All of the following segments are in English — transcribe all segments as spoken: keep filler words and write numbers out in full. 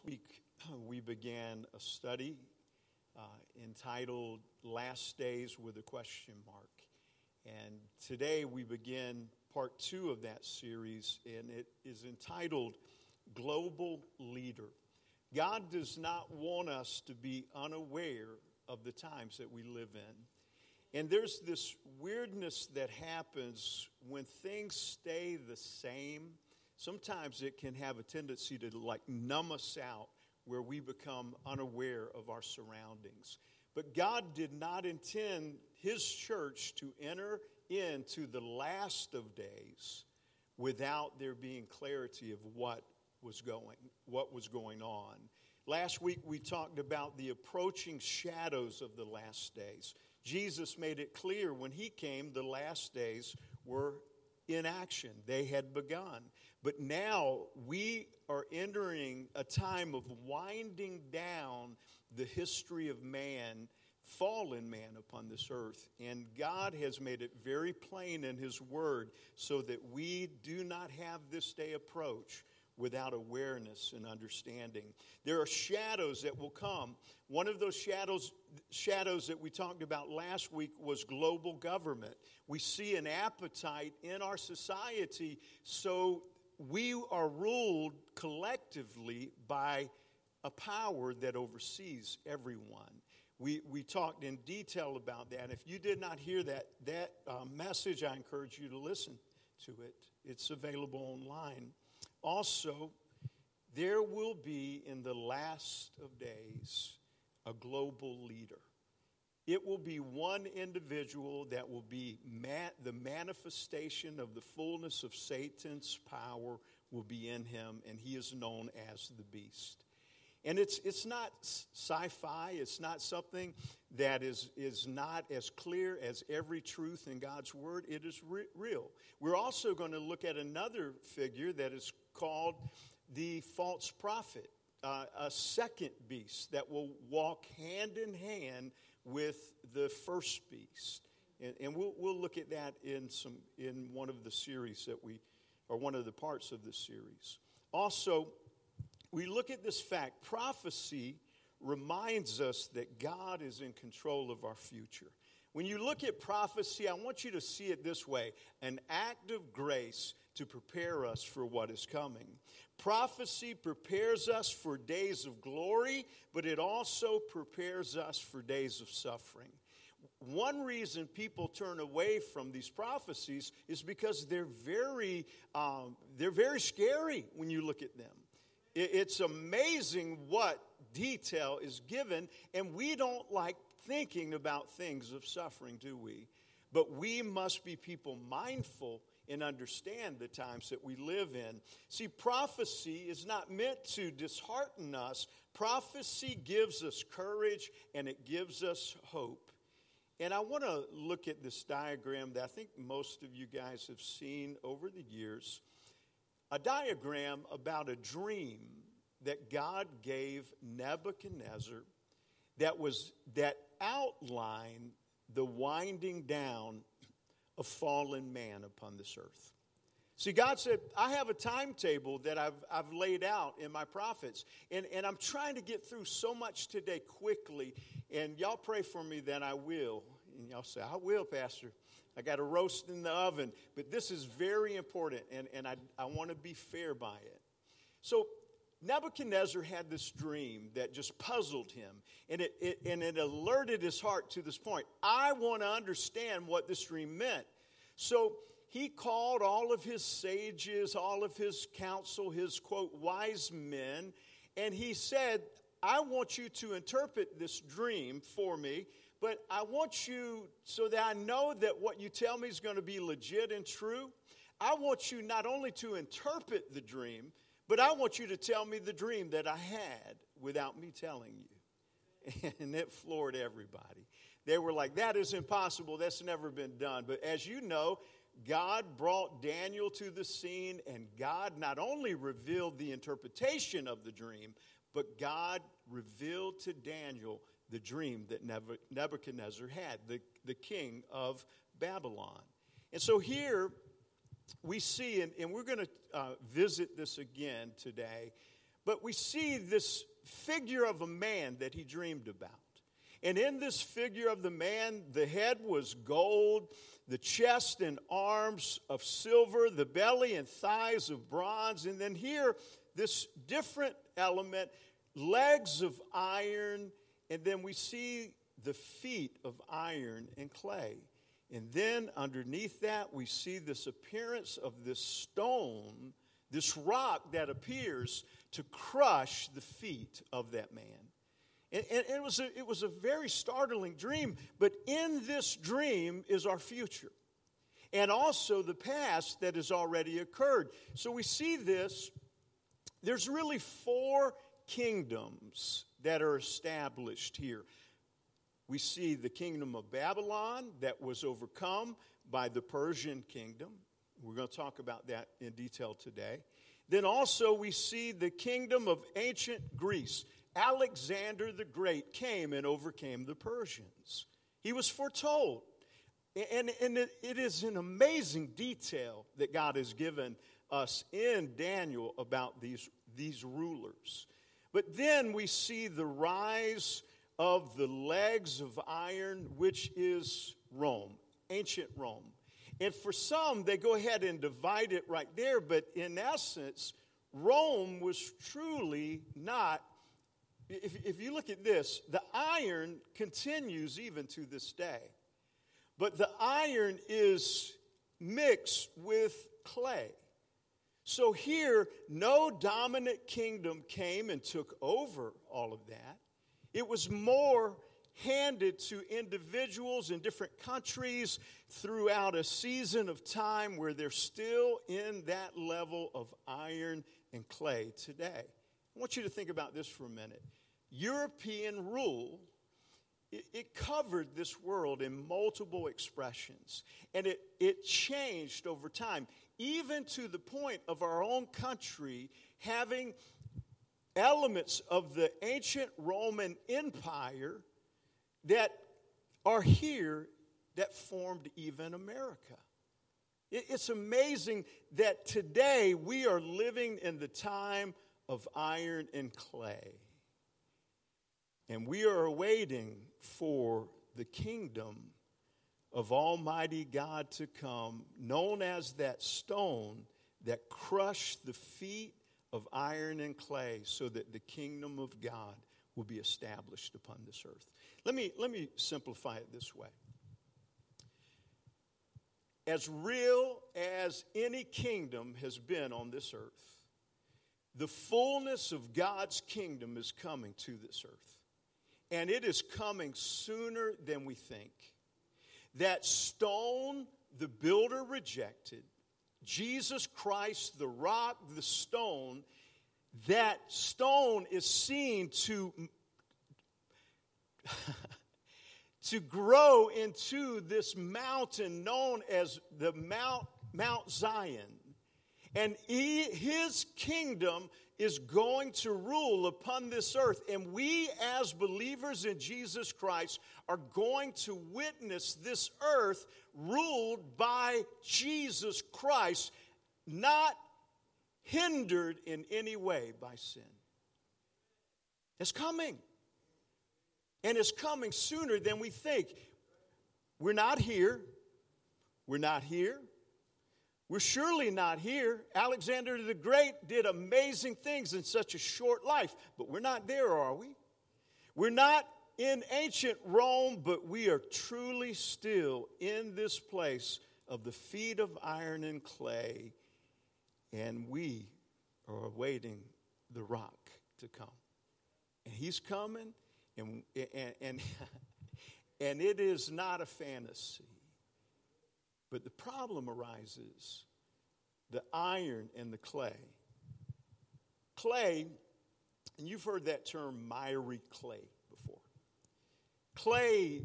week, we began a study uh, entitled Last Days with a Question Mark. And today we begin part two of that series, and it is entitled Global Leader. God does not want us to be unaware of the times that we live in. And there's this weirdness that happens when things stay the same. Sometimes it can have a tendency to like numb us out where we become unaware of our surroundings. But God did not intend His church to enter into the last of days without there being clarity of what was going, what was going on. Last week we talked about the approaching shadows of the last days. Jesus made it clear when He came, the last days were in action. They had begun. But now we are entering a time of winding down the history of man, fallen man upon this earth. And God has made it very plain in His Word so that we do not have this day approach without awareness and understanding. There are shadows that will come. One of those shadows, shadows that we talked about last week was global government. We see an appetite in our society, so we are ruled collectively by a power that oversees everyone. We we talked in detail about that. If you did not hear that, that uh, message, I encourage you to listen to it. It's available online. Also, there will be in the last of days a global leader. It will be one individual that will be ma- the manifestation of the fullness of Satan's power will be in him, and he is known as the beast. And it's it's not sci-fi. It's not something that is, is not as clear as every truth in God's Word. It is re- real. We're also going to look at another figure that is called the false prophet, uh, a second beast that will walk hand in hand with the first beast. And, and we'll we'll look at that in some in one of the series that we, or one of the parts of the series. Also, we look at this fact. Prophecy reminds us that God is in control of our future. When you look at prophecy, I want you to see it this way: an act of grace to prepare us for what is coming. Prophecy prepares us for days of glory, but it also prepares us for days of suffering. One reason people turn away from these prophecies is because they're very, um, they're very scary when you look at them. It's amazing what detail is given, and we don't like thinking about things of suffering, do we? But we must be people mindful and understand the times that we live in. See, prophecy is not meant to dishearten us. Prophecy gives us courage, and it gives us hope. And I want to look at this diagram that I think most of you guys have seen over the years. A diagram about a dream that God gave Nebuchadnezzar that was that outlined the winding down of fallen man upon this earth. See, God said, I have a timetable that I've I've laid out in my prophets, and, and I'm trying to get through so much today quickly, and y'all pray for me that I will. And y'all say, I will, Pastor. I got a roast in the oven, but this is very important, and, and I, I want to be fair by it. So Nebuchadnezzar had this dream that just puzzled him, and it, it and it alerted his heart to this point. I want to understand what this dream meant. So he called all of his sages, all of his counsel, his, quote, wise men, and he said, I want you to interpret this dream for me, but I want you, so that I know that what you tell me is going to be legit and true, I want you not only to interpret the dream, but I want you to tell me the dream that I had without me telling you. And it floored everybody. They were like, that is impossible. That's never been done. But as you know, God brought Daniel to the scene, and God not only revealed the interpretation of the dream, but God revealed to Daniel the dream that Nebuchadnezzar had, the, the king of Babylon. And so here we see, and, and we're going to uh, visit this again today, But we see this figure of a man that he dreamed about. And in this figure of the man, the head was gold, the chest and arms of silver, the belly and thighs of bronze. And then here, this different element, legs of iron, and then we see the feet of iron and clay. And then underneath that, we see this appearance of this stone, this rock that appears to crush the feet of that man. And, and it was a, it was a very startling dream, but in this dream is our future. And also the past that has already occurred. So we see this. There's really four kingdoms that are established here. We see the kingdom of Babylon that was overcome by the Persian kingdom. We're going to talk about that in detail today. Then also we see the kingdom of ancient Greece. Alexander the Great came and overcame the Persians. He was foretold. And, and it, it is an amazing detail that God has given us in Daniel about these, these rulers. But then we see the rise of the legs of iron, which is Rome, ancient Rome. And for some, they go ahead and divide it right there. But in essence, Rome was truly not. If, if you look at this, the iron continues even to this day. But the iron is mixed with clay. So here, no dominant kingdom came and took over all of that. It was more handed to individuals in different countries throughout a season of time where they're still in that level of iron and clay today. I want you to think about this for a minute. European rule, it, it covered this world in multiple expressions, and it, it changed over time, even to the point of our own country having elements of the ancient Roman Empire that are here that formed even America. It, it's amazing that today we are living in the time of iron and clay. And we are awaiting for the kingdom of Almighty God to come, known as that stone that crushed the feet of iron and clay, so that the kingdom of God will be established upon this earth. Let me, let me simplify it this way. As real as any kingdom has been on this earth, the fullness of God's kingdom is coming to this earth. And it is coming sooner than we think. That stone the builder rejected, Jesus Christ, the rock, the stone, that stone is seen to, to grow into this mountain known as the Mount, Mount Zion. And he, his kingdom is going to rule upon this earth. And we as believers in Jesus Christ are going to witness this earth ruled by Jesus Christ, not hindered in any way by sin. It's coming. And it's coming sooner than we think. We're not here. We're not here. We're surely not here. Alexander the Great did amazing things in such a short life, but we're not there, are we? We're not in ancient Rome, but we are truly still in this place of the feet of iron and clay, and we are awaiting the rock to come. And he's coming, and, and, and, and it is not a fantasy. But the problem arises, the iron and the clay. Clay, and you've heard that term miry clay before. Clay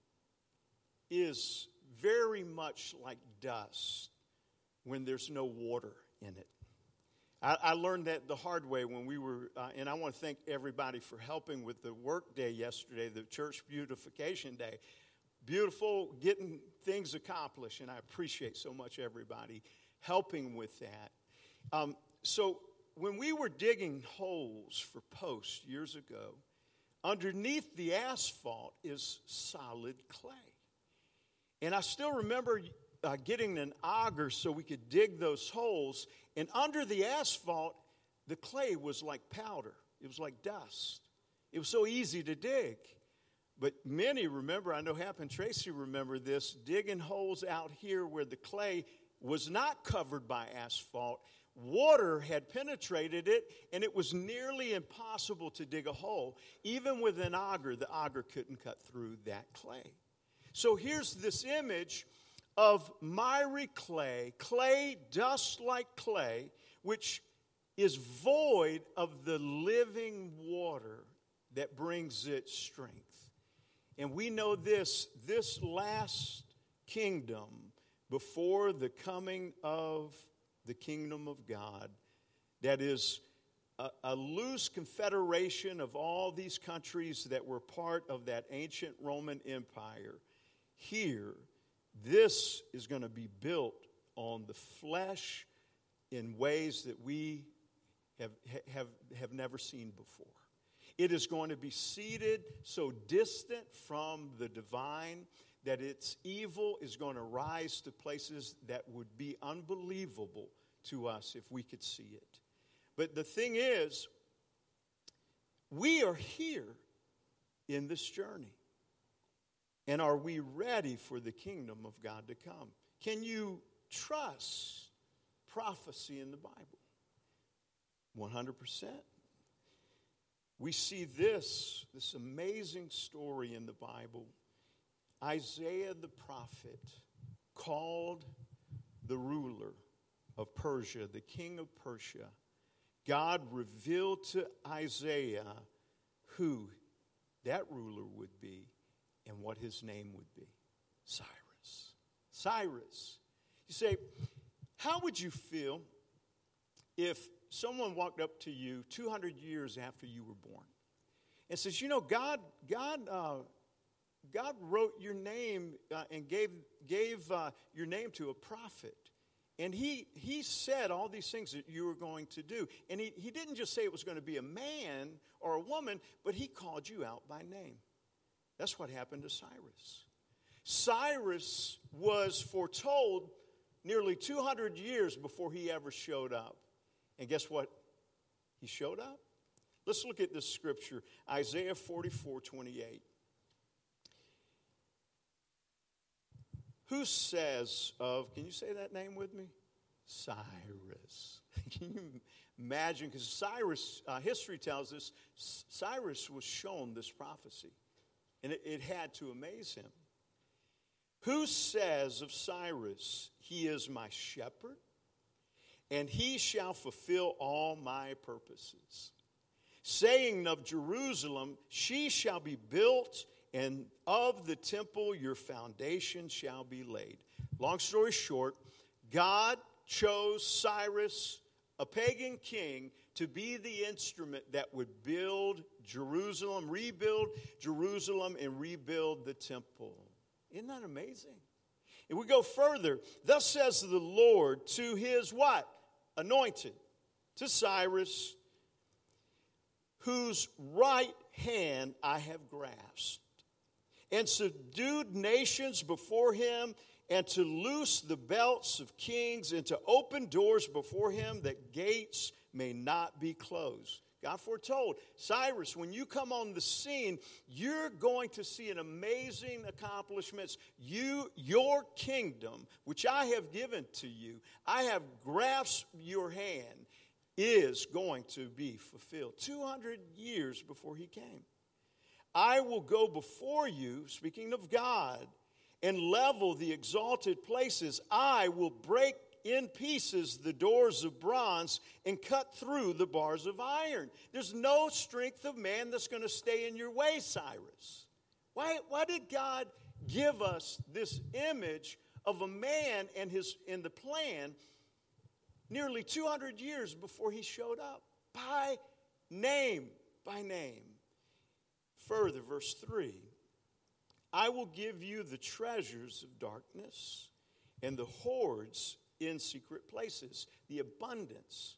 is very much like dust when there's no water in it. I, I learned that the hard way when we were, uh, and I want to thank everybody for helping with the work day yesterday, the church beautification day. Beautiful, getting things accomplished, and I appreciate so much everybody helping with that. Um, so when we were digging holes for posts years ago, underneath the asphalt is solid clay. And I still remember uh, getting an auger so we could dig those holes. And under the asphalt, the clay was like powder. It was like dust. It was so easy to dig. But many remember, I know Hap and Tracy remember this, digging holes out here where the clay was not covered by asphalt. Water had penetrated it, and it was nearly impossible to dig a hole. Even with an auger, the auger couldn't cut through that clay. So here's this image of miry clay, clay, dust like clay, which is void of the living water that brings it strength. And we know this, this last kingdom before the coming of the kingdom of God, that is a, a loose confederation of all these countries that were part of that ancient Roman Empire. Here, this is going to be built on the flesh in ways that we have, have, have never seen before. It is going to be seated so distant from the divine that its evil is going to rise to places that would be unbelievable to us if we could see it. But the thing is, we are here in this journey. And are we ready for the kingdom of God to come? Can you trust prophecy in the Bible? one hundred percent. We see this, this amazing story in the Bible. Isaiah the prophet called the ruler of Persia, the king of Persia. God revealed to Isaiah who that ruler would be and what his name would be. Cyrus. Cyrus. You say, how would you feel if someone walked up to you two hundred years after you were born and says, you know, God, God, uh, God wrote your name uh, and gave gave uh, your name to a prophet, and he he said all these things that you were going to do, and he he didn't just say it was going to be a man or a woman, but he called you out by name. That's what happened to Cyrus. Cyrus was foretold nearly two hundred years before he ever showed up. And guess what? He showed up. Let's look at this scripture, Isaiah forty-four twenty-eight. Who says of, can you say that name with me? Cyrus. Can you imagine? Because Cyrus, uh, history tells us, Cyrus was shown this prophecy. And it, it had to amaze him. Who says of Cyrus, he is my shepherd? And he shall fulfill all my purposes. Saying of Jerusalem, she shall be built, and of the temple your foundation shall be laid. Long story short, God chose Cyrus, a pagan king, to be the instrument that would build Jerusalem, rebuild Jerusalem, and rebuild the temple. Isn't that amazing? And we go further. Thus says the Lord to his what? Anointed, to Cyrus, whose right hand I have grasped, and subdued nations before him, and to loose the belts of kings, and to open doors before him, that gates may not be closed. God foretold, Cyrus, when you come on the scene, you're going to see an amazing accomplishments. You, your kingdom, which I have given to you, I have grasped your hand, is going to be fulfilled. two hundred years before he came. I will go before you, speaking of God, and level the exalted places. I will break in pieces the doors of bronze and cut through the bars of iron. There's no strength of man that's going to stay in your way, Cyrus. Why, why did God give us this image of a man and his in the plan nearly two hundred years before he showed up? By name, by name. Further, verse three, I will give you the treasures of darkness and the hoards in secret places, the abundance,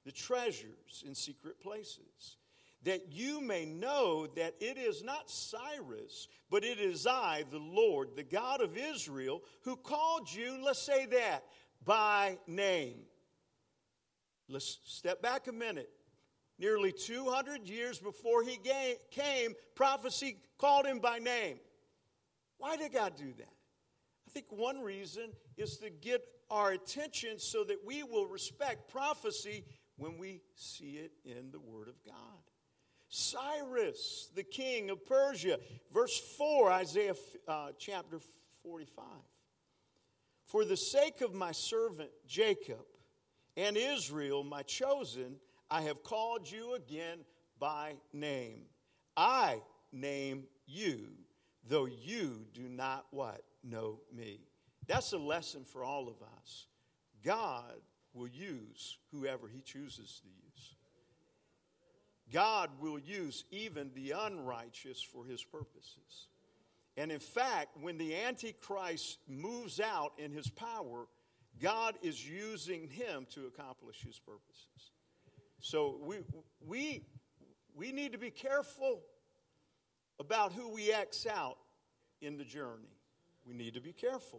the treasures in secret places, that you may know that it is not Cyrus, but it is I, the Lord, the God of Israel, who called you, let's say that, by name. Let's step back a minute. Nearly two hundred years before he came, prophecy called him by name. Why did God do that? I think one reason is to get our attention so that we will respect prophecy when we see it in the Word of God. Cyrus, the king of Persia, verse four, Isaiah uh, chapter forty-five. For the sake of my servant Jacob and Israel, my chosen, I have called you again by name. I name you, though you do not what? Know me. That's a lesson for all of us. God will use whoever he chooses to use. God will use even the unrighteous for his purposes. And in fact, when the Antichrist moves out in his power, God is using him to accomplish his purposes. So we we we need to be careful about who we X out in the journey. We need to be careful.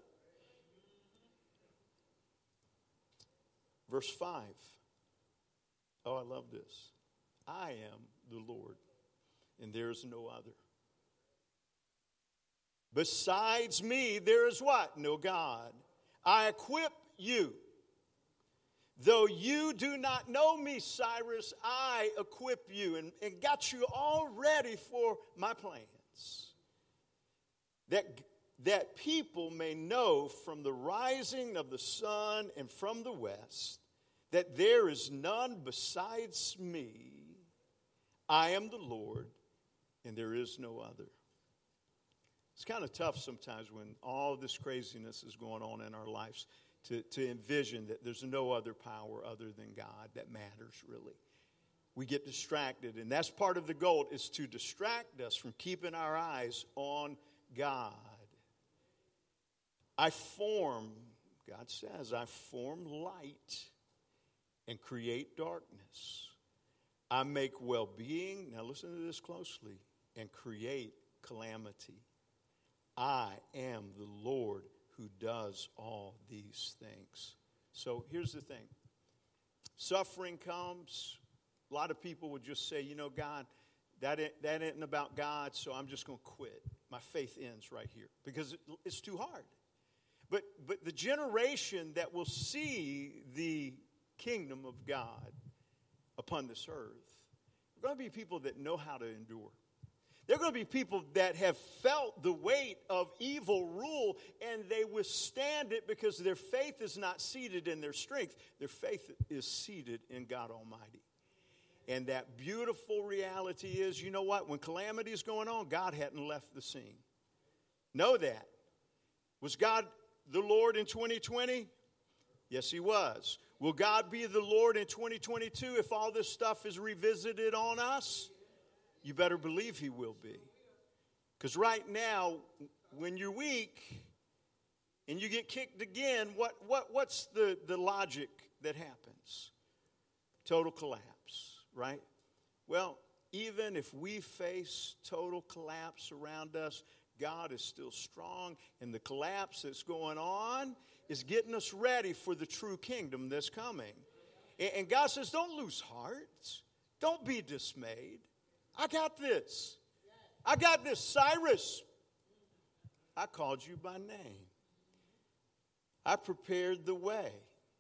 Verse five. Oh, I love this. I am the Lord, and there is no other. Besides me, there is what? No God. I equip you. Though you do not know me, Cyrus, I equip you and, and got you all ready for my plans. That, that people may know from the rising of the sun and from the west that there is none besides me. I am the Lord, and there is no other. It's kind of tough sometimes when all this craziness is going on in our lives to, to envision that there's no other power other than God that matters, really. We get distracted, and that's part of the goal, is to distract us from keeping our eyes on God. I form, God says, I form light and create darkness. I make well-being, now listen to this closely, and create calamity. I am the Lord who does all these things. So here's the thing. Suffering comes. A lot of people would just say, you know, God, that ain't, that ain't about God, so I'm just going to quit. My faith ends right here because it, it's too hard. But, but the generation that will see the kingdom of God upon this earth, they're going to be people that know how to endure. They're going to be people that have felt the weight of evil rule, and they withstand it because their faith is not seated in their strength. Their faith is seated in God Almighty. And that beautiful reality is, you know what? When calamity is going on, God hadn't left the scene. Know that. Was God the Lord in twenty twenty? Yes, he was. Will God be the Lord in twenty twenty-two if all this stuff is revisited on us? You better believe he will be. Because right now, when you're weak and you get kicked again, what, what, what's the, the logic that happens? Total collapse, right? Well, even if we face total collapse around us, God is still strong, and the collapse that's going on is getting us ready for the true kingdom that's coming. And, and God says, don't lose heart. Don't be dismayed. I got this. I got this. Cyrus, I called you by name. I prepared the way.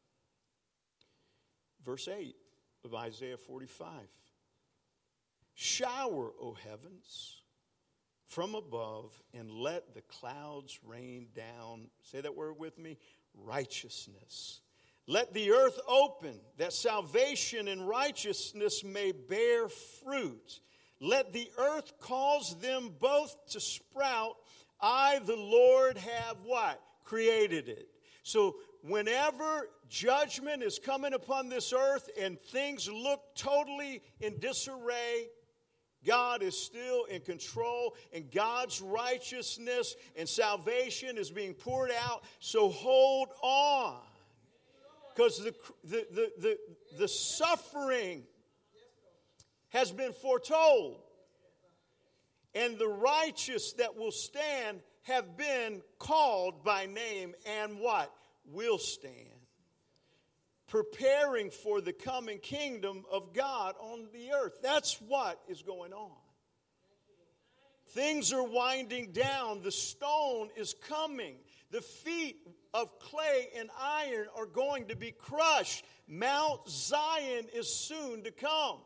Verse eight of Isaiah forty-five. Shower, O heavens, from above, and let the clouds rain down. Say that word with me. Righteousness. Let the earth open, that salvation and righteousness may bear fruit. Let the earth cause them both to sprout. I, the Lord, have what? Created it. So whenever judgment is coming upon this earth and things look totally in disarray, God is still in control, and God's righteousness and salvation is being poured out. So hold on. Because the, the, the, the, the suffering has been foretold. And the righteous that will stand have been called by name and what? Will stand. Preparing for the coming kingdom of God on the earth. That's what is going on. Things are winding down. The stone is coming. The feet of clay and iron are going to be crushed. Mount Zion is soon to come.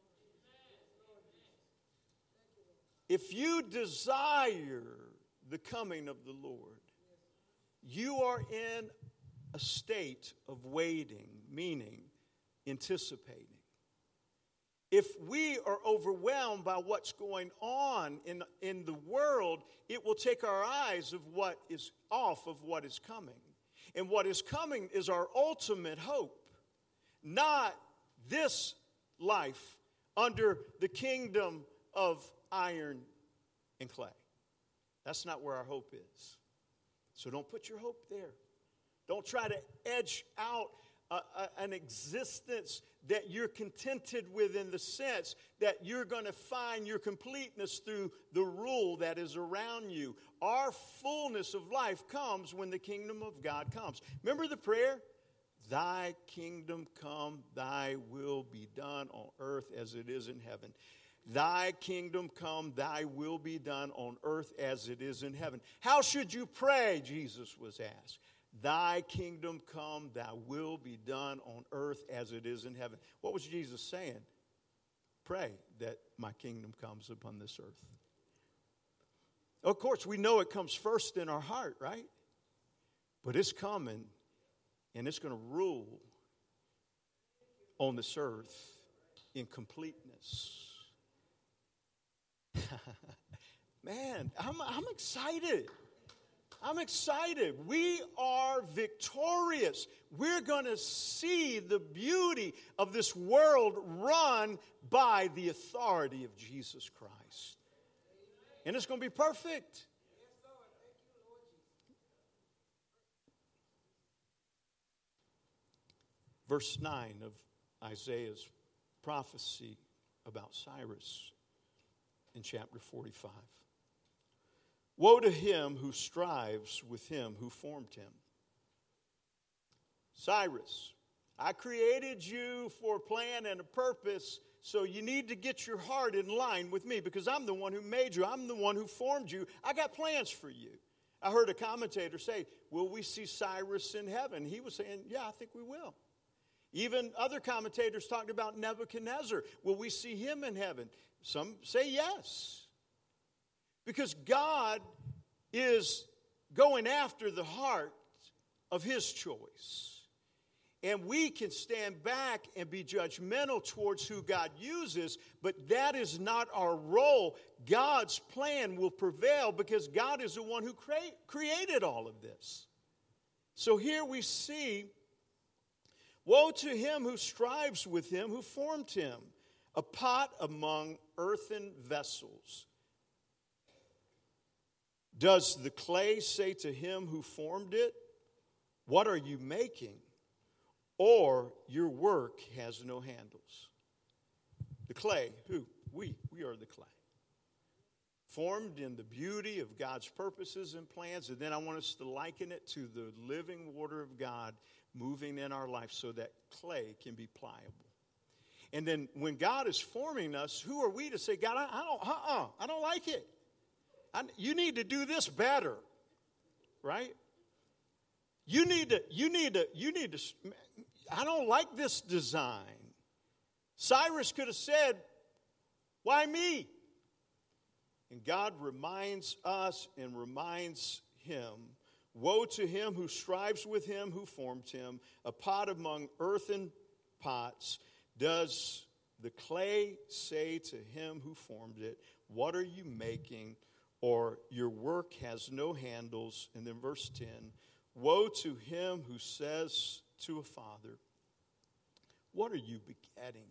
If you desire the coming of the Lord, you are in a state of waiting, meaning anticipating. If we are overwhelmed by what's going on in, in the world, it will take our eyes of what is off of what is coming. And what is coming is our ultimate hope, not this life under the kingdom of iron and clay. That's not where our hope is. So don't put your hope there. Don't try to edge out a, a, an existence that you're contented with, in the sense that you're going to find your completeness through the rule that is around you. Our fullness of life comes when the kingdom of God comes. Remember the prayer? Thy kingdom come, thy will be done on earth as it is in heaven. Thy kingdom come, thy will be done on earth as it is in heaven. How should you pray? Jesus was asked. Thy kingdom come, thy will be done on earth as it is in heaven. What was Jesus saying? Pray that my kingdom comes upon this earth. Of course, we know it comes first in our heart, right? But it's coming, and it's going to rule on this earth in completeness. Man, I'm, I'm excited. I'm excited. We are victorious. We're going to see the beauty of this world run by the authority of Jesus Christ. And it's going to be perfect. Verse nine of Isaiah's prophecy about Cyrus in chapter forty-five. Woe to him who strives with him who formed him. Cyrus, I created you for a plan and a purpose, so you need to get your heart in line with me, because I'm the one who made you. I'm the one who formed you. I got plans for you. I heard a commentator say, will we see Cyrus in heaven? He was saying, yeah, I think we will. Even other commentators talked about Nebuchadnezzar. Will we see him in heaven? Some say yes. Because God is going after the heart of his choice. And we can stand back and be judgmental towards who God uses, but that is not our role. God's plan will prevail because God is the one who cre- created all of this. So here we see, woe to him who strives with him who formed him, a pot among earthen vessels. Does the clay say to him who formed it, what are you making? Or your work has no handles. The clay, who? We. We are the clay. Formed in the beauty of God's purposes and plans. And then I want us to liken it to the living water of God moving in our life so that clay can be pliable. And then when God is forming us, who are we to say, God, I, I don't, uh-uh, I don't like it. I, you need to do this better, right? You need to, you need to, you need to, I don't like this design. Cyrus could have said, why me? And God reminds us and reminds him, woe to him who strives with him who formed him, a pot among earthen pots. Does the clay say to him who formed it, what are you making? Or your work has no handles. And then verse ten, woe to him who says to a father, what are you begetting?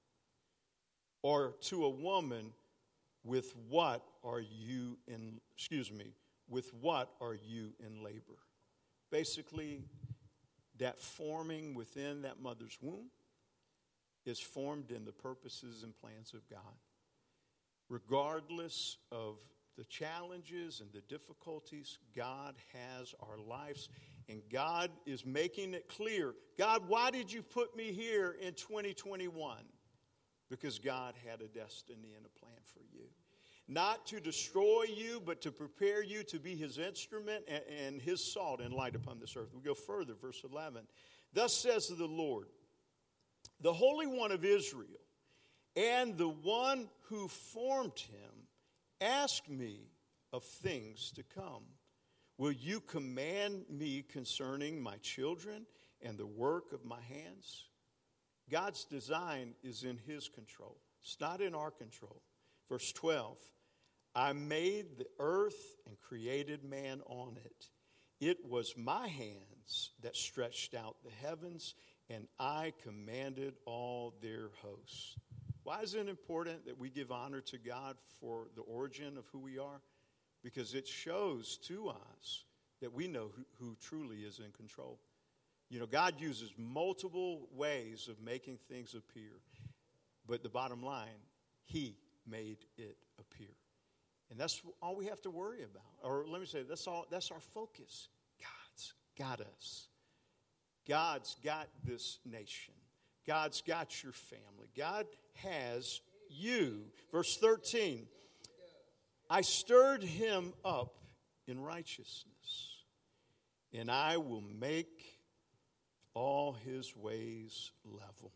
Or to a woman, with what are you in, excuse me, with what are you in labor? Basically, that forming within that mother's womb is formed in the purposes and plans of God. Regardless of the challenges and the difficulties, God has our lives, and God is making it clear. God, why did you put me here in twenty twenty-one? Because God had a destiny and a plan for you. Not to destroy you, but to prepare you to be his instrument and, and his salt and light upon this earth. We go further, verse eleven. Thus says the Lord, the Holy One of Israel, and the one who formed him, ask me of things to come. Will you command me concerning my children and the work of my hands? God's design is in his control. It's not in our control. Verse twelve, I made the earth and created man on it. It was my hands that stretched out the heavens, and I commanded all their hosts. Why is it important that we give honor to God for the origin of who we are? Because it shows to us that we know who, who truly is in control. You know, God uses multiple ways of making things appear. But the bottom line, he made it appear. And that's all we have to worry about. Or let me say, that's all. That's our focus. God's got us. God's got this nation. God's got your family. God has you. Verse thirteen, I stirred him up in righteousness, and I will make all his ways level.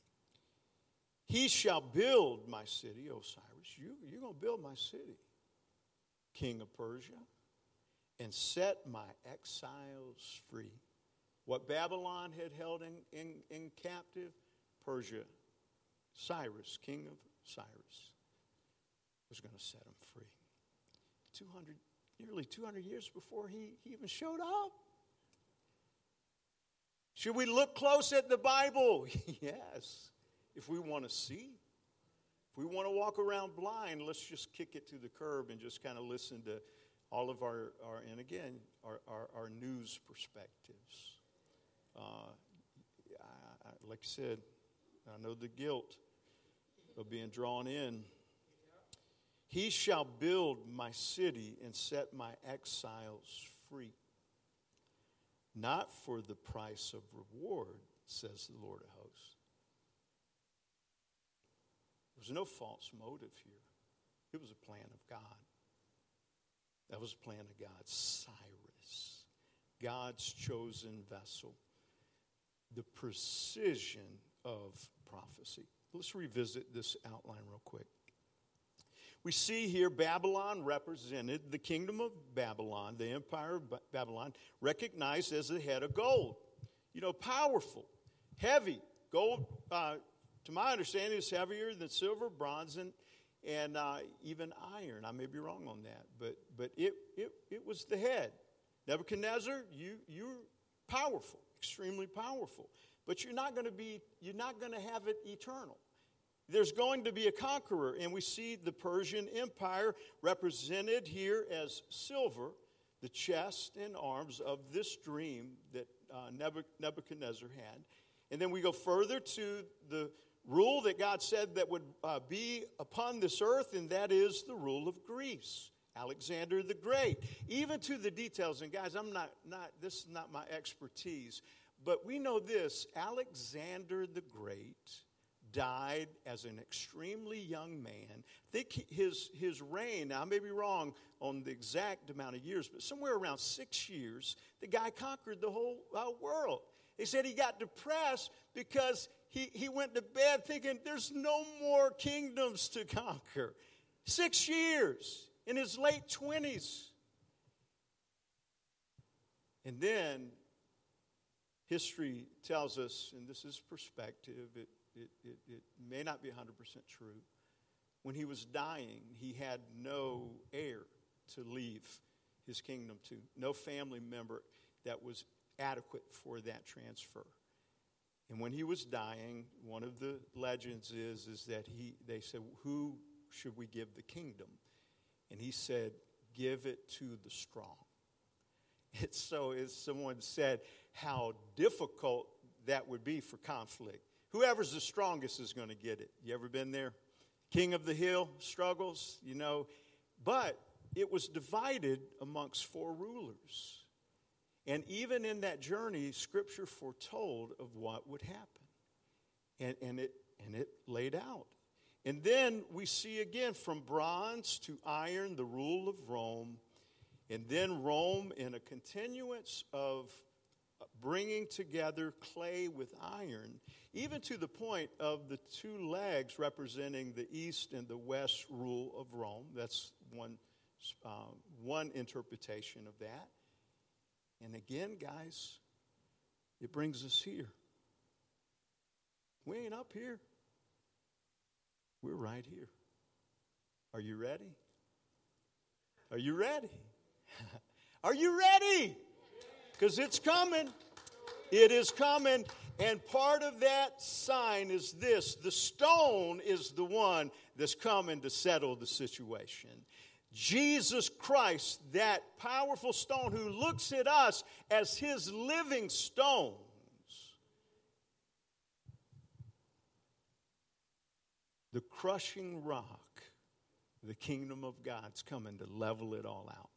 He shall build my city, O Cyrus. You, you're going to build my city, king of Persia, and set my exiles free. What Babylon had held in, in, in captive, Persia, Cyrus, king of Cyrus, was going to set him free. two hundred, nearly two hundred years before he, he even showed up. Should we look close at the Bible? Yes. If we want to see. If we want to walk around blind, let's just kick it to the curb and just kind of listen to all of our, our and again, our, our, our news perspectives. Uh, I, I, like I said, I know the guilt of being drawn in. He shall build my city and set my exiles free. Not for the price of reward, says the Lord of hosts. There was no false motive here. It was a plan of God. That was a plan of God. Cyrus, God's chosen vessel. The precision of prophecy. Let's revisit this outline real quick. We see here Babylon represented the kingdom of Babylon, the empire of Babylon, recognized as the head of gold. You know, powerful, heavy. Gold, uh, to my understanding, is heavier than silver, bronze, and, and uh, even iron. I may be wrong on that, but but it it, it was the head. Nebuchadnezzar, you you're powerful, extremely powerful, but you're not going to be you're not going to have it eternal. There's going to be a conqueror, and we see the Persian Empire represented here as silver, the chest and arms of this dream that uh, Nebuchadnezzar had. And then we go further to the rule that God said that would uh, be upon this earth, and that is the rule of Greece, Alexander the Great. Even to the details, and guys, I'm not, not this is not my expertise, but we know this, Alexander the Great died as an extremely young man. I think his, his reign, now I may be wrong on the exact amount of years, but somewhere around six years, the guy conquered the whole uh, world. They said he got depressed because he, he went to bed thinking there's no more kingdoms to conquer. Six years in his late twenties. And then history tells us, and this is perspective, it It, it, it may not be one hundred percent true. When he was dying, he had no heir to leave his kingdom to, no family member that was adequate for that transfer. And when he was dying, one of the legends is, is that he they said, who should we give the kingdom? And he said, give it to the strong. It's so, as someone said, how difficult that would be for conflict. Whoever's the strongest is going to get it. You ever been there? King of the hill struggles, you know. But it was divided amongst four rulers. And even in that journey, Scripture foretold of what would happen. And, and, it, and it laid out. And then we see again from bronze to iron, the rule of Rome. And then Rome in a continuance of bringing together clay with iron, even to the point of the two legs representing the east and the west rule of Rome. That's one, uh, one interpretation of that. And again, guys, it brings us here. We ain't up here. We're right here. Are you ready? Are you ready? Are you ready? Because it's coming. It is coming. And part of that sign is this. The stone is the one that's coming to settle the situation. Jesus Christ, that powerful stone who looks at us as his living stones. The crushing rock, the kingdom of God's coming to level it all out.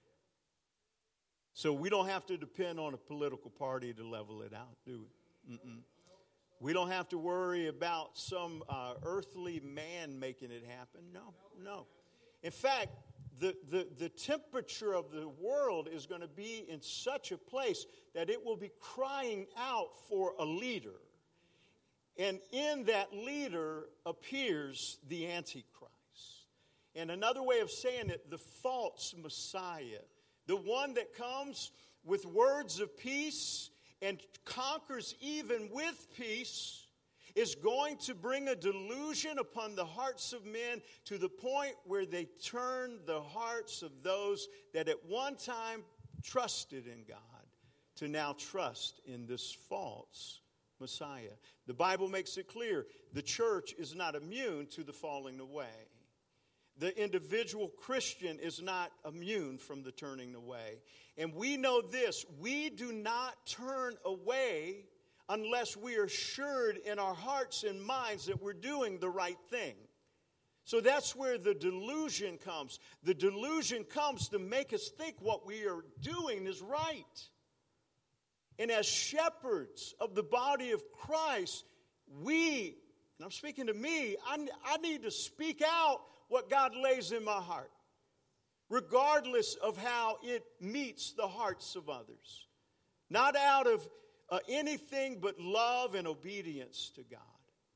So we don't have to depend on a political party to level it out, do we? Mm-mm. We don't have to worry about some uh, earthly man making it happen. No, no. In fact, the, the, the temperature of the world is going to be in such a place that it will be crying out for a leader. And in that leader appears the Antichrist. And another way of saying it, the false Messiah. The one that comes with words of peace and conquers even with peace is going to bring a delusion upon the hearts of men to the point where they turn the hearts of those that at one time trusted in God to now trust in this false Messiah. The Bible makes it clear the church is not immune to the falling away. The individual Christian is not immune from the turning away. And we know this, we do not turn away unless we are assured in our hearts and minds that we're doing the right thing. So that's where the delusion comes. The delusion comes to make us think what we are doing is right. And as shepherds of the body of Christ, we, and I'm speaking to me, I, I need to speak out what God lays in my heart, regardless of how it meets the hearts of others. Not out of uh, anything but love and obedience to God.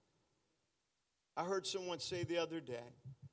I heard someone say the other day,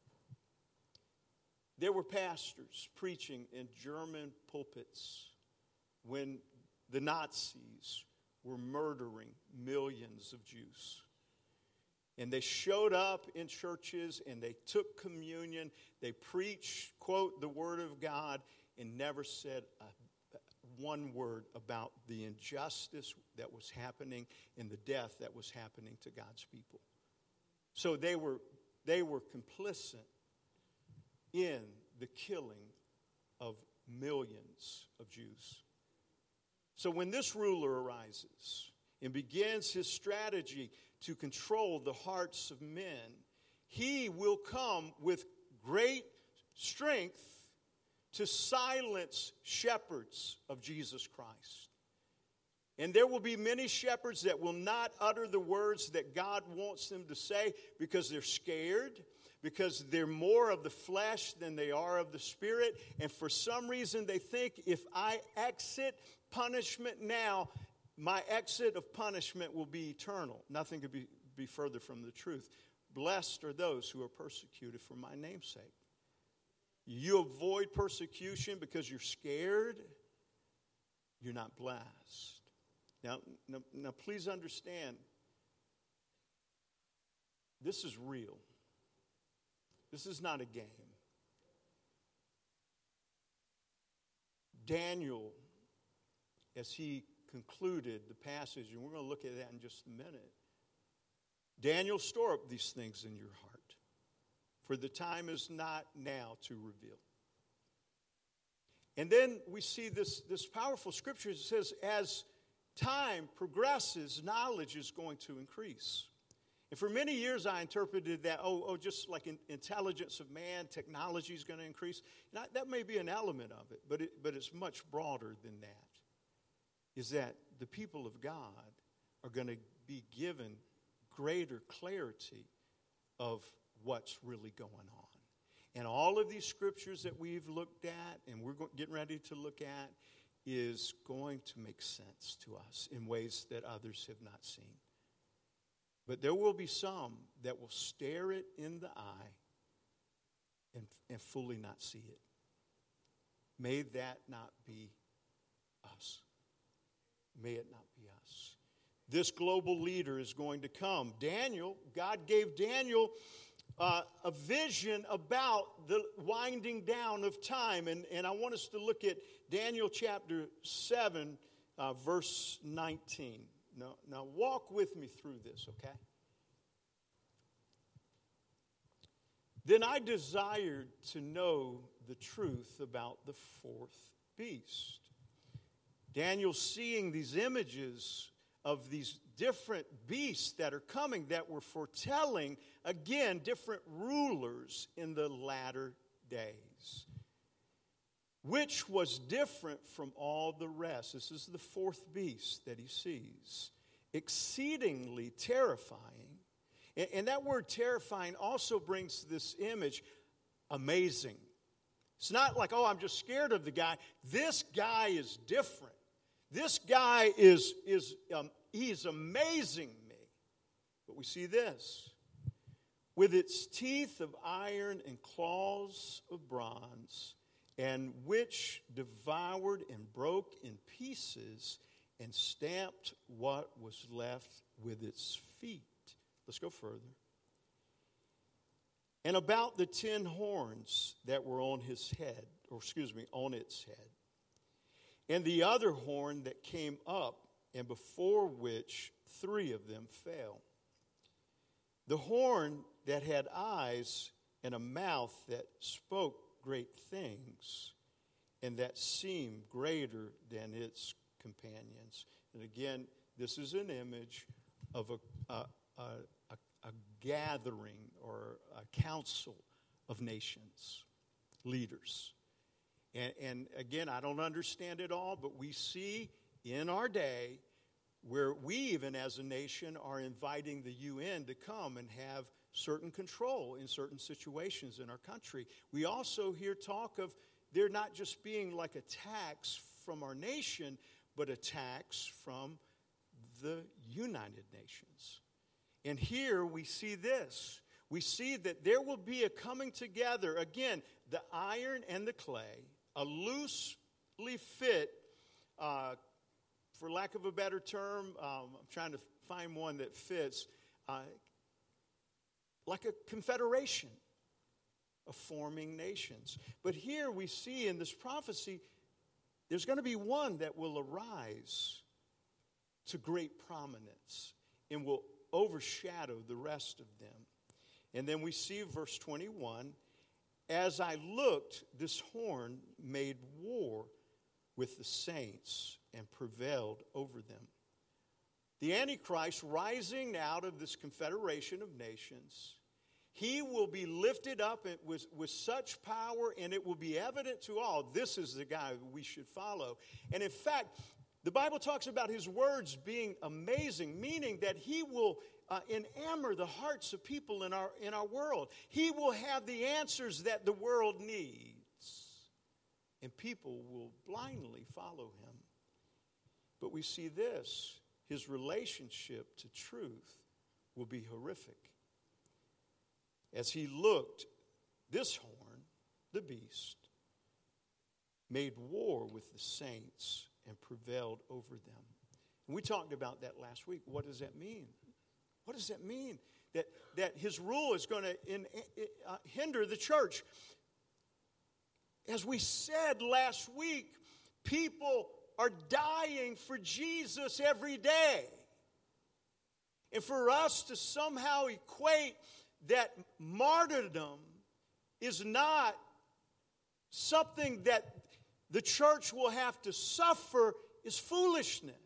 there were pastors preaching in German pulpits when the Nazis were murdering millions of Jews. And they showed up in churches and they took communion. They preached, quote, the word of God and never said a, one word about the injustice that was happening and the death that was happening to God's people. So they were, they were complicit in the killing of millions of Jews. So when this ruler arises and begins his strategy to control the hearts of men, he will come with great strength to silence shepherds of Jesus Christ. And there will be many shepherds that will not utter the words that God wants them to say because they're scared, because they're more of the flesh than they are of the spirit. And for some reason they think if I exit punishment now, my exit of punishment will be eternal. Nothing could be, be further from the truth. Blessed are those who are persecuted for my name's sake. You avoid persecution because you're scared, you're not blessed. Now, now, now please understand, this is real. This is not a game. Daniel, as he concluded the passage, and we're going to look at that in just a minute. Daniel, store up these things in your heart, for the time is not now to reveal. And then we see this, this powerful scripture that says, as time progresses, knowledge is going to increase. And for many years I interpreted that, oh, oh just like in, intelligence of man, technology is going to increase. And I, that may be an element of it, but it, but it's much broader than that. Is that the people of God are going to be given greater clarity of what's really going on. And all of these scriptures that we've looked at and we're getting ready to look at is going to make sense to us in ways that others have not seen. But there will be some that will stare it in the eye and, and fully not see it. May that not be us. May it not be us. This global leader is going to come. Daniel, God gave Daniel uh, a vision about the winding down of time. And, and I want us to look at Daniel chapter seven, uh, verse nineteen. Now, now walk with me through this, okay? Then I desired to know the truth about the fourth beast. Daniel seeing these images of these different beasts that are coming that were foretelling, again, different rulers in the latter days. Which was different from all the rest. This is the fourth beast that he sees. Exceedingly terrifying. And, and that word terrifying also brings this image, amazing. It's not like, oh, I'm just scared of the guy. This guy is different. This guy is, is um, he is amazing me. But we see this. With its teeth of iron and claws of bronze, and which devoured and broke in pieces and stamped what was left with its feet. Let's go further. And about the ten horns that were on his head, or excuse me, on its head. And the other horn that came up, and before which three of them fell. The horn that had eyes and a mouth that spoke great things, and that seemed greater than its companions. And again, this is an image of a, a, a, a, a gathering or a council of nations, leaders. And, and again, I don't understand it all, but we see in our day where we even as a nation are inviting the U N to come and have certain control in certain situations in our country. We also hear talk of there not just being like attacks from our nation, but attacks from the United Nations. And here we see this. We see that there will be a coming together, again, the iron and the clay, a loosely fit, uh, for lack of a better term, um, I'm trying to find one that fits, uh, like a confederation of forming nations. But here we see in this prophecy, there's going to be one that will arise to great prominence and will overshadow the rest of them. And then we see verse twenty-one, as I looked, this horn made war with the saints and prevailed over them. The Antichrist rising out of this confederation of nations, he will be lifted up with, with such power, and it will be evident to all, this is the guy we should follow. And in fact, the Bible talks about his words being amazing, meaning that he will uh, enamor the hearts of people in our, in our world. He will have the answers that the world needs, and people will blindly follow him. But we see this, his relationship to truth will be horrific. As he looked, this horn, the beast, made war with the saints and prevailed over them. And we talked about that last week. What does that mean? What does that mean? That, that his rule is going to in, uh, hinder the church. As we said last week, people are dying for Jesus every day. And for us to somehow equate that martyrdom is not something that the church will have to suffer is foolishness.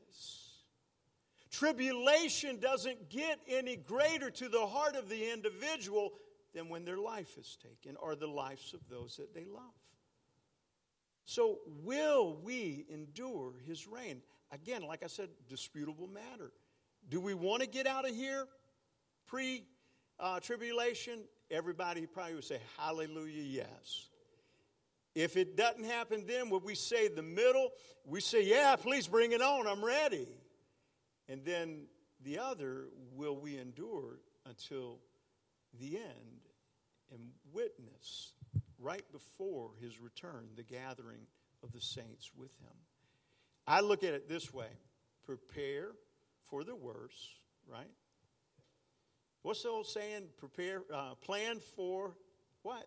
Tribulation doesn't get any greater to the heart of the individual than when their life is taken or the lives of those that they love. So will we endure his reign? Again, like I said, disputable matter. Do we want to get out of here pre-tribulation? Uh, Everybody probably would say, hallelujah, yes. If it doesn't happen then, would we say the middle? We say, yeah, please bring it on, I'm ready. And then the other, will we endure until the end and witness right before his return, the gathering of the saints with him? I look at it this way. Prepare for the worst, right? What's the old saying? Prepare, uh, plan for what?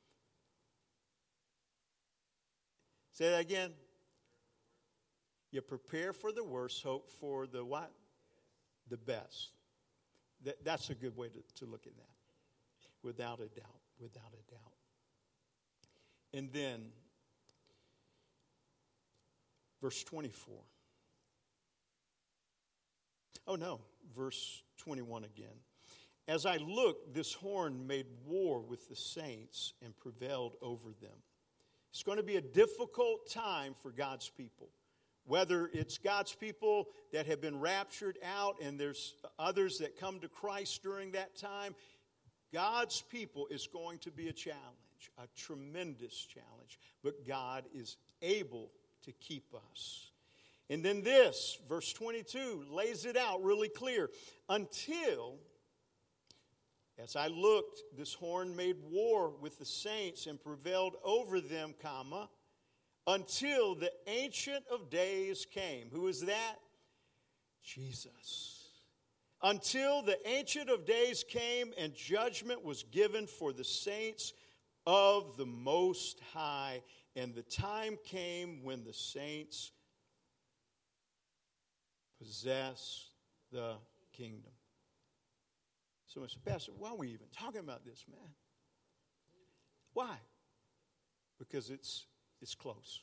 Say that again. You prepare for the worst, hope for the what? The best. That, that's a good way to, to look at that. Without a doubt. Without a doubt. And then, verse twenty-four. Oh no, verse twenty-one again. As I looked, this horn made war with the saints and prevailed over them. It's going to be a difficult time for God's people. Whether it's God's people that have been raptured out and there's others that come to Christ during that time, God's people is going to be a challenge, a tremendous challenge. But God is able to keep us. And then this, verse twenty-two, lays it out really clear. Until, as I looked, this horn made war with the saints and prevailed over them, comma, until the Ancient of Days came. Who is that? Jesus. Until the Ancient of Days came and judgment was given for the saints of the Most High. And the time came when the saints possess the kingdom. Someone said, Pastor, why are we even talking about this, man? Why? Because it's it's close.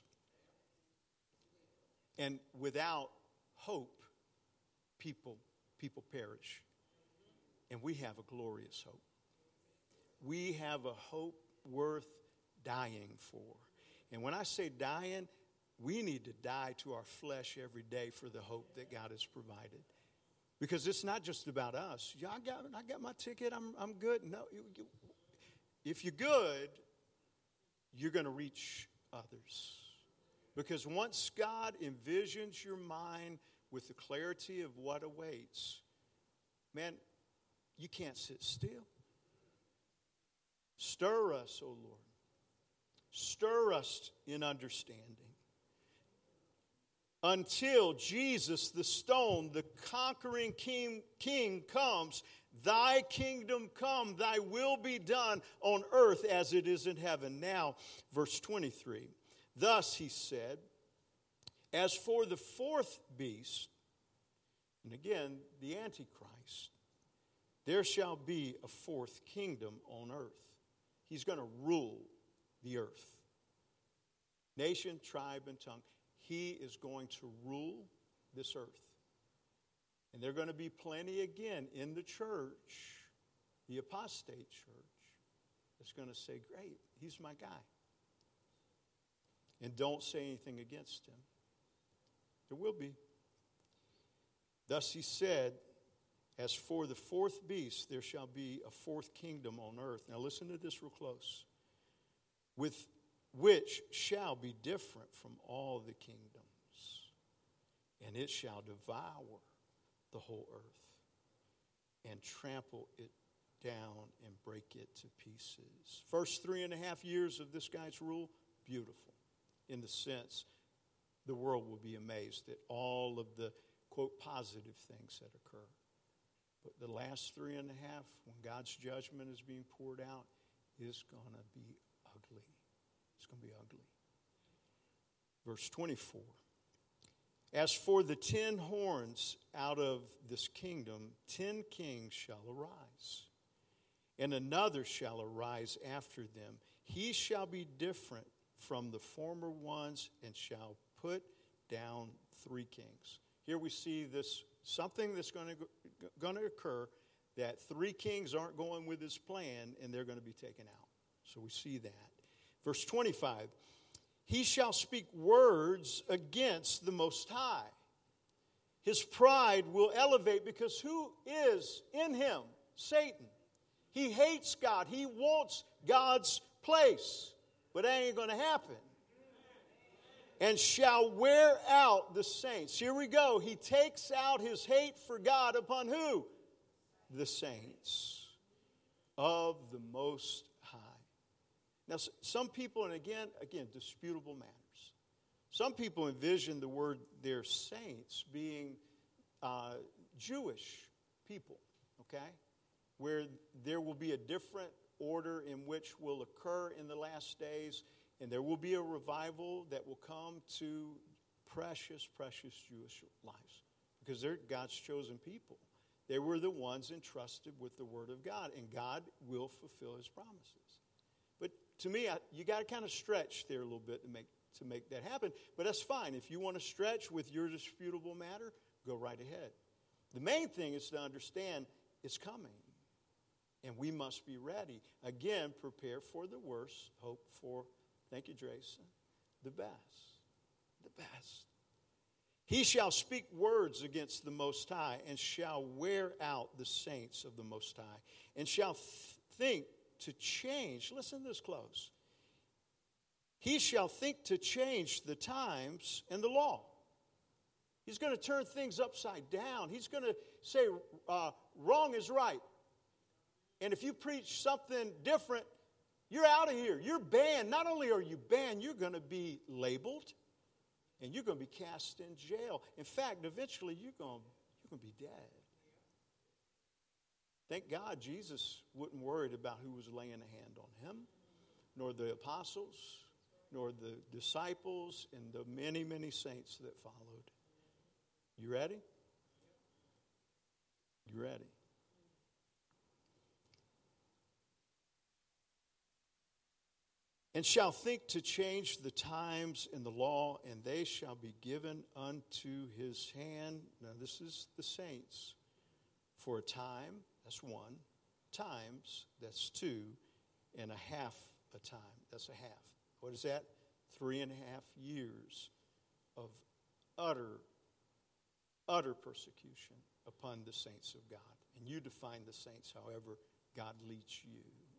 And without hope, people people perish. And we have a glorious hope. We have a hope worth dying for. And when I say dying, we need to die to our flesh every day for the hope that God has provided. Because it's not just about us. Yeah, I got, I got my ticket. I'm, I'm good. No, you, you, if you're good, you're going to reach others. Because once God envisions your mind with the clarity of what awaits, man, you can't sit still. Stir us, O Lord. Stir us in understanding. Until Jesus, the stone, the conquering king, king comes, thy kingdom come, thy will be done on earth as it is in heaven. Now, verse twenty-three. Thus he said, as for the fourth beast, and again, the Antichrist, there shall be a fourth kingdom on earth. He's going to rule the earth. Nation, tribe, and tongue. He is going to rule this earth. And there are going to be plenty again in the church, the apostate church, that's going to say, great, he's my guy. And don't say anything against him. There will be. Thus he said, as for the fourth beast, there shall be a fourth kingdom on earth. Now listen to this real close. With which shall be different from all the kingdoms, and it shall devour the whole earth and trample it down and break it to pieces. First three and a half years of this guy's rule, beautiful, in the sense the world will be amazed at all of the, quote, positive things that occur. But the last three and a half, when God's judgment is being poured out, is going to be ugly. It's going to be ugly. Verse twenty-four. As for the ten horns out of this kingdom, ten kings shall arise, and another shall arise after them. He shall be different from the former ones and shall put down three kings. Here we see this, something that's going to going to occur, that three kings aren't going with his plan and they're going to be taken out. So we see that. Verse twenty-five, he shall speak words against the Most High. His pride will elevate, because who is in him? Satan. He hates God. He wants God's place. But that ain't going to happen. And shall wear out the saints. Here we go. He takes out his hate for God upon who? The saints of the Most High. Now, some people, and again, again, disputable matters. Some people envision the word their saints being uh, Jewish people, okay? Where there will be a different order in which will occur in the last days, and there will be a revival that will come to precious, precious Jewish lives, because they're God's chosen people. They were the ones entrusted with the Word of God, and God will fulfill His promises. But to me, I, you got to kind of stretch there a little bit to make to make that happen. But that's fine. If you want to stretch with your disputable matter, go right ahead. The main thing is to understand it's coming, and we must be ready. Again, prepare for the worst, hope for, thank you, Drayson, the best. The best. He shall speak words against the Most High, and shall wear out the saints of the Most High, and shall th- think to change. Listen to this close. He shall think to change the times and the law. He's going to turn things upside down. He's going to say uh, wrong is right. And if you preach something different, you're out of here. You're banned. Not only are you banned, you're going to be labeled, and you're going to be cast in jail. In fact, eventually you're going, you're going to be dead. Thank God Jesus wasn't worried about who was laying a hand on him, nor the apostles, nor the disciples, and the many, many saints that followed. You ready? You ready? And shall think to change the times in the law, and they shall be given unto his hand. Now this is the saints. For a time, that's one. Times, that's two. And a half a time, that's a half. What is that? Three and a half years of utter, utter persecution upon the saints of God. And you define the saints however God leads you.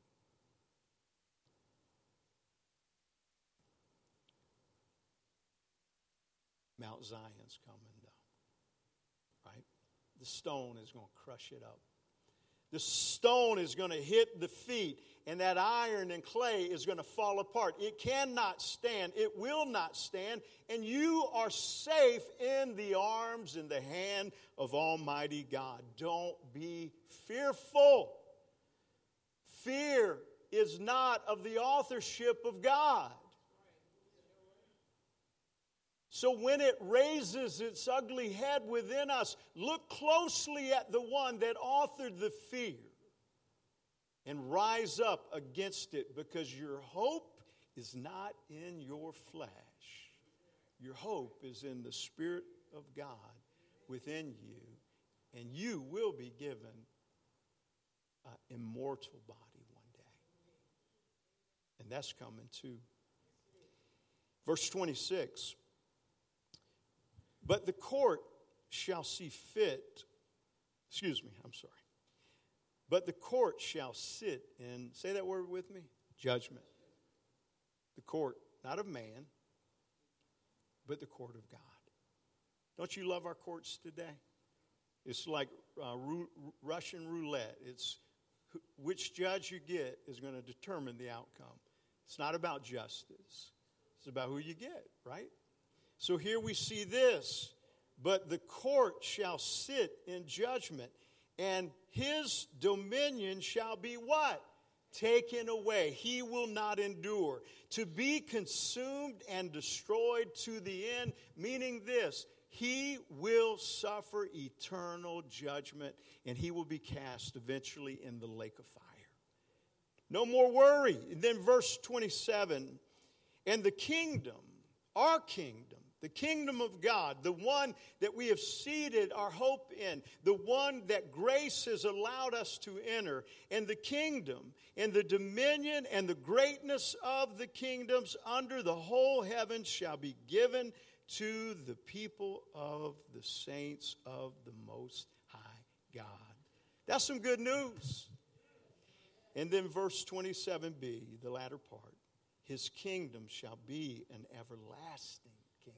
Mount Zion's coming, though, right? The stone is going to crush it up. The stone is going to hit the feet, and that iron and clay is going to fall apart. It cannot stand. It will not stand, and you are safe in the arms and the hand of Almighty God. Don't be fearful. Fear is not of the authorship of God. So when it raises its ugly head within us, look closely at the one that authored the fear and rise up against it, because your hope is not in your flesh. Your hope is in the Spirit of God within you, and you will be given an immortal body one day. And that's coming too. Verse twenty-six. But the court shall see fit, excuse me, I'm sorry. But the court shall sit in, say that word with me, judgment. The court, not of man, but the court of God. Don't you love our courts today? It's like uh, Ru- Russian roulette. It's which judge you get is going to determine the outcome. It's not about justice. It's about who you get, right? So here we see this, but the court shall sit in judgment, and his dominion shall be what? Taken away. He will not endure. To be consumed and destroyed to the end, meaning this, he will suffer eternal judgment, and he will be cast eventually in the lake of fire. No more worry. And then verse twenty-seven, And the kingdom, our kingdom, the kingdom of God, the one that we have seated our hope in, the one that grace has allowed us to enter, and the kingdom and the dominion and the greatness of the kingdoms under the whole heaven shall be given to the people of the saints of the Most High God. That's some good news. And then verse twenty-seven b, the latter part, his kingdom shall be an everlasting kingdom,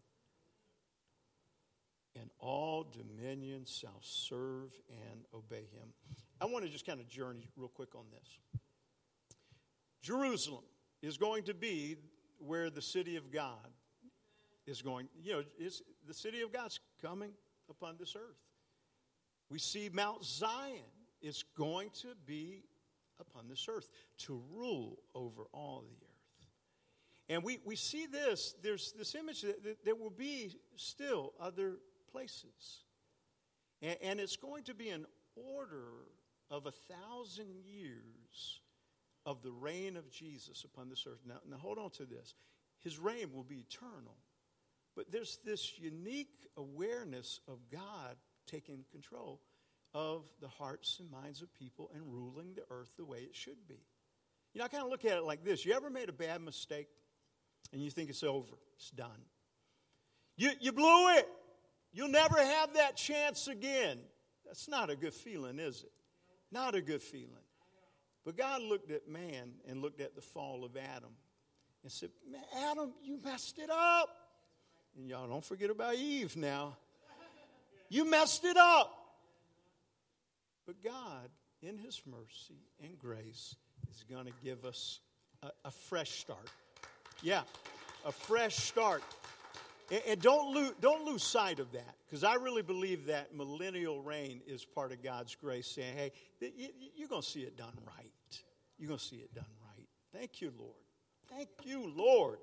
and all dominions shall serve and obey him. I want to just kind of journey real quick on this. Jerusalem is going to be where the city of God is going. You know, it's, the city of God's coming upon this earth. We see Mount Zion is going to be upon this earth to rule over all the earth. And we, we see this, there's this image that, that there will be still other places. And, and it's going to be an order of a thousand years of the reign of Jesus upon this earth. Now, now hold on to this. His reign will be eternal. But there's this unique awareness of God taking control of the hearts and minds of people and ruling the earth the way it should be. You know, I kind of look at it like this. You ever made a bad mistake and you think it's over, it's done? You, you blew it. You'll never have that chance again. That's not a good feeling, is it? Not a good feeling. But God looked at man and looked at the fall of Adam and said, man, Adam, you messed it up. And y'all don't forget about Eve now. You messed it up. But God, in his mercy and grace, is going to give us a, a fresh start. Yeah, a fresh start. And, and don't, lose, don't lose sight of that, because I really believe that millennial reign is part of God's grace, saying, hey, you, you're going to see it done right. You're going to see it done right. Thank you, Lord. Thank you, Lord.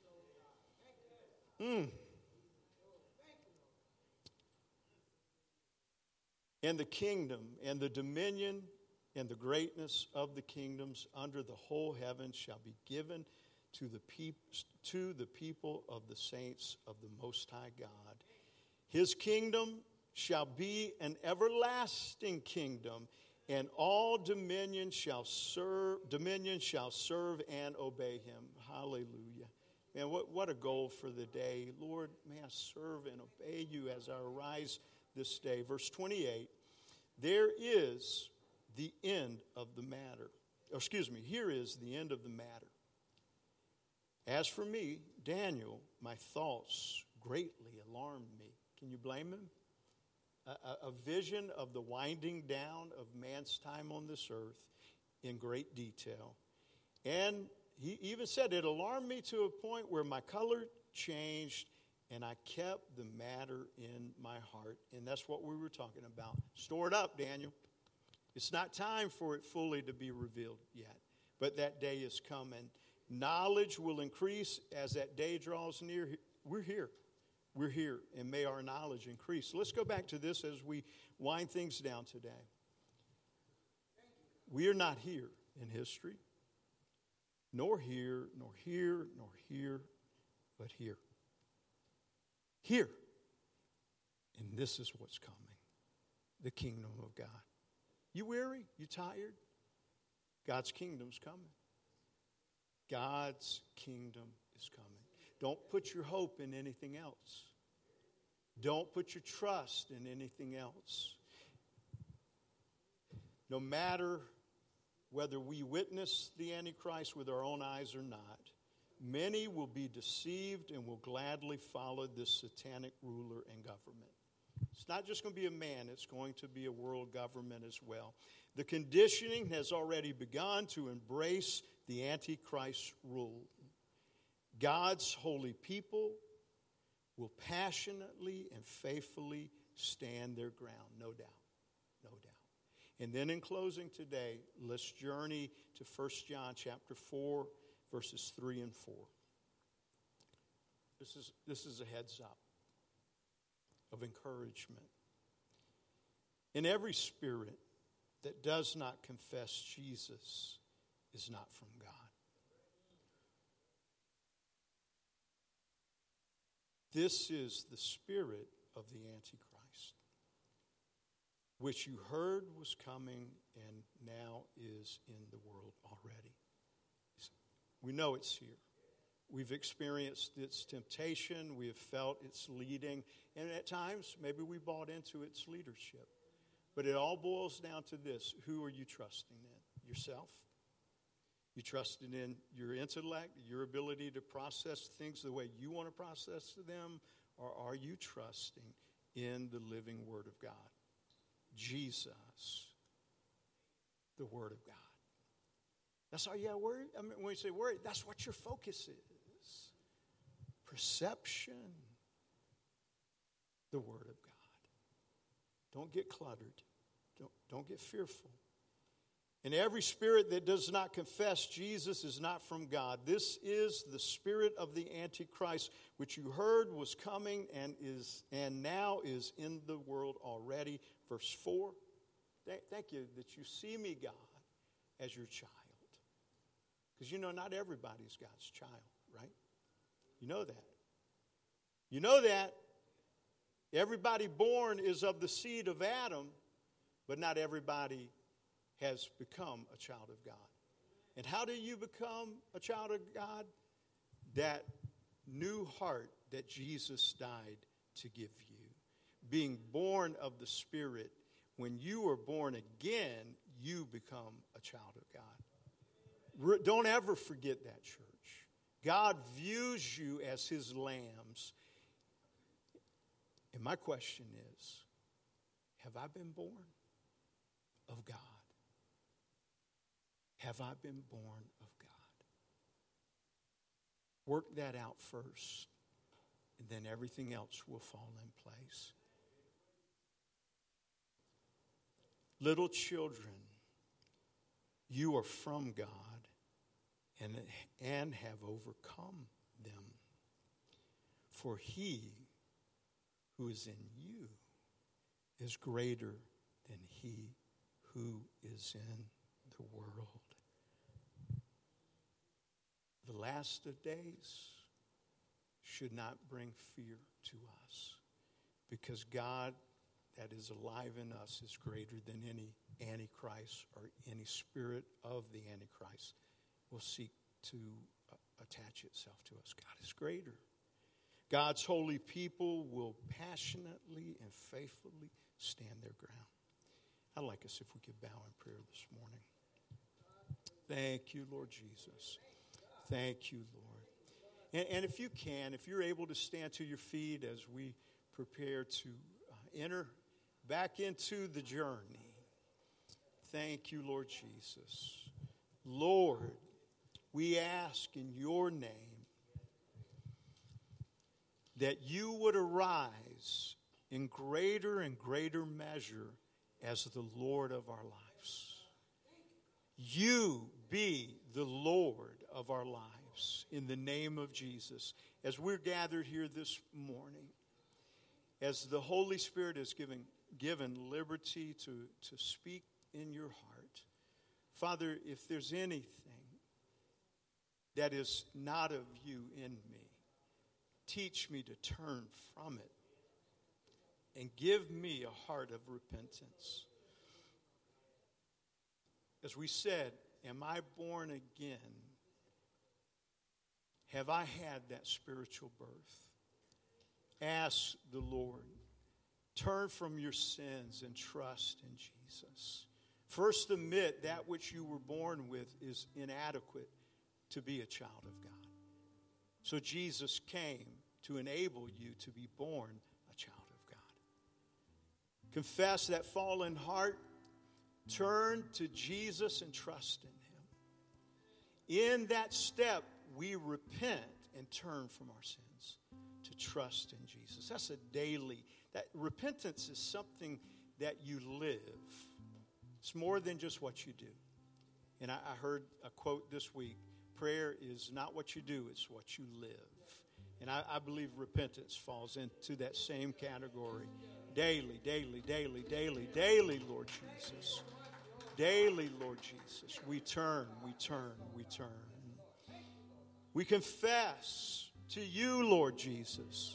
Mm. And the kingdom and the dominion and the greatness of the kingdoms under the whole heaven shall be given to the, peop- to the people of the saints of the Most High God. His kingdom shall be an everlasting kingdom, and all dominion shall serve, dominion shall serve and obey him. Hallelujah. Man, what, what a goal for the day. Lord, may I serve and obey you as I arise this day. Verse twenty-eight, there is the end of the matter. Or excuse me, here is the end of the matter. As for me, Daniel, my thoughts greatly alarmed me. Can you blame him? A, a, a vision of the winding down of man's time on this earth in great detail. And he even said, it alarmed me to a point where my color changed and I kept the matter in my heart. And that's what we were talking about. Store it up, Daniel. It's not time for it fully to be revealed yet. But that day is coming. Knowledge will increase as that day draws near. We're here. We're here. And may our knowledge increase. So let's go back to this as we wind things down today. We are not here in history. Nor here, nor here, nor here, but here. Here. And this is what's coming. The kingdom of God. You weary? You tired? God's kingdom's coming. God's kingdom is coming. Don't put your hope in anything else. Don't put your trust in anything else. No matter whether we witness the Antichrist with our own eyes or not, many will be deceived and will gladly follow this satanic ruler and government. It's not just going to be a man, it's going to be a world government as well. The conditioning has already begun to embrace the Antichrist rule. God's holy people will passionately and faithfully stand their ground, no doubt, no doubt. And then in closing today, let's journey to First John chapter four, verses three and four. This is, this is a heads up of encouragement. In every spirit that does not confess Jesus is not from God. This is the spirit of the Antichrist, which you heard was coming and now is in the world already. We know it's here. We've experienced its temptation. We have felt its leading. And at times, maybe we bought into its leadership. But it all boils down to this. Who are you trusting in? Yourself? You trusted in your intellect, your ability to process things the way you want to process them? Or are you trusting in the living Word of God? Jesus, the Word of God. That's all you got to worry. I mean, when you say worry, that's what your focus is. Perception, the Word of God. Don't get cluttered. Don't, don't get fearful. And every spirit that does not confess Jesus is not from God. This is the spirit of the Antichrist, which you heard was coming and is and now is in the world already. Verse four. Th- thank you that you see me, God, as your child. Because you know not everybody's God's child, right? You know that. You know that. Everybody born is of the seed of Adam, but not everybody has become a child of God. And how do you become a child of God? That new heart that Jesus died to give you. Being born of the Spirit, when you are born again, you become a child of God. Re- don't ever forget that, church. God views you as his lambs. And my question is, have I been born of God? Have I been born of God? Work that out first, and then everything else will fall in place. Little children, you are from God and, and have overcome them. For he who is in you is greater than he who is in the world. The last of days should not bring fear to us, because God that is alive in us is greater than any Antichrist or any spirit of the Antichrist will seek to uh, attach itself to us. God is greater. God's holy people will passionately and faithfully stand their ground. I'd like us if we could bow in prayer this morning. Thank you, Lord Jesus. Thank you, Lord. And, and if you can, if you're able to stand to your feet as we prepare to uh, enter back into the journey. Thank you, Lord Jesus. Lord, we ask in your name that you would arise in greater and greater measure as the Lord of our lives. You be the Lord of our lives in the name of Jesus. As we're gathered here this morning, as the Holy Spirit is given, given liberty to, to speak in your heart, Father, if there's anything that is not of you in me, teach me to turn from it and give me a heart of repentance. As we said, am I born again? Have I had that spiritual birth? Ask the Lord. Turn from your sins and trust in Jesus. First, admit that which you were born with is inadequate to be a child of God. So Jesus came to enable you to be born a child of God. Confess that fallen heart. Turn to Jesus and trust in him. In that step, we repent and turn from our sins to trust in Jesus. That's a daily, that repentance is something that you live. It's more than just what you do. And I, I heard a quote this week, prayer is not what you do, it's what you live. And I, I believe repentance falls into that same category. Daily, daily, daily, daily, daily, Lord Jesus. Daily, Lord Jesus. We turn, we turn, we turn. We confess to you, Lord Jesus.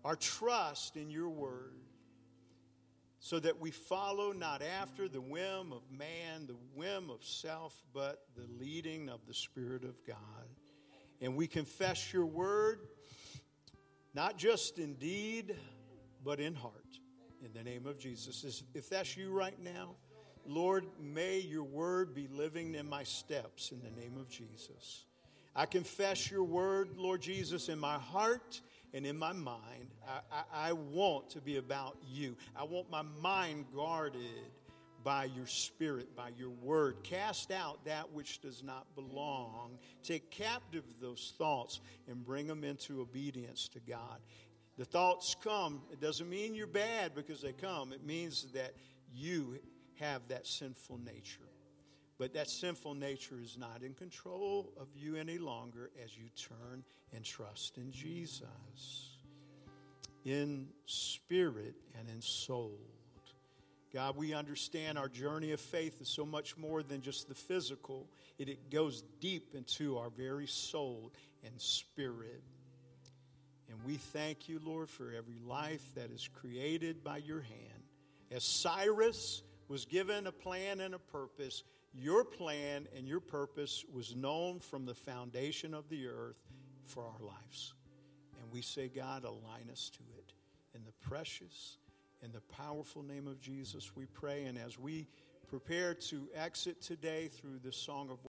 our trust in your word, so that we follow not after the whim of man, the whim of self, but the leading of the Spirit of God. And we confess your word, not just in deed, but in heart. In the name of Jesus. If that's you right now, Lord, may your word be living in my steps in the name of Jesus. I confess your word, Lord Jesus, in my heart and in my mind. I, I, I want to be about you. I want my mind guarded by your Spirit, by your word. Cast out that which does not belong. Take captive those thoughts and bring them into obedience to God. The thoughts come. It doesn't mean you're bad because they come. It means that you have that sinful nature. But that sinful nature is not in control of you any longer as you turn and trust in Jesus, in spirit and in soul. God, we understand our journey of faith is so much more than just the physical. It, it goes deep into our very soul and spirit. And we thank you, Lord, for every life that is created by your hand. As Cyrus was given a plan and a purpose, your plan and your purpose was known from the foundation of the earth for our lives. And we say, God, align us to it. In the precious and the powerful name of Jesus, we pray. And as we prepare to exit today through this song of